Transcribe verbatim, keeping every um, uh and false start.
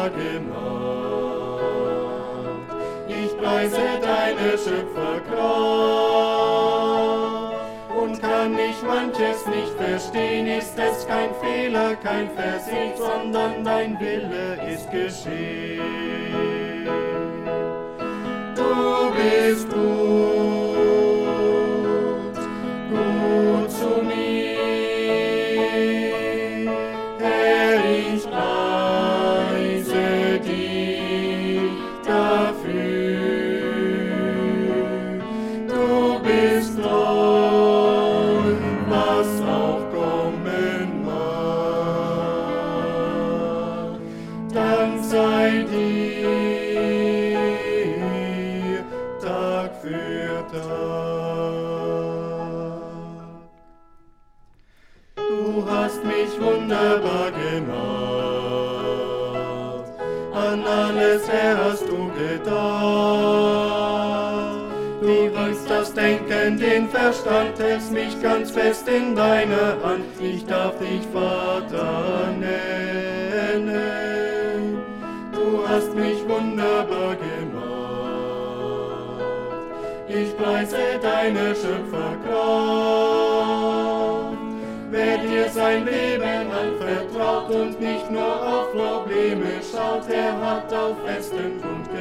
wunderbar gemacht. Ich preise deine Schöpferkraft und kann ich manches nicht verstehen, ist es kein Fehler, kein Versehen, sondern dein Wille ist geschehen. Du bist gut, gut zu mir, Herr, ich preise dich dafür. Du bist treu, was auch kommen mag. Dank sei dir, Tag für Tag. Du hast mich wunderbar gemacht, an alles, Herr, hast du gedacht. Du hast das Denken, den Verstand, hältst mich ganz fest in deiner Hand. Ich darf dich Vater nennen. Du hast mich wunderbar gemacht. Ich preise deine Schöpferkraft. Wer dir sein Leben anvertraut und nicht nur auf Probleme schaut, er hat auf festen Grund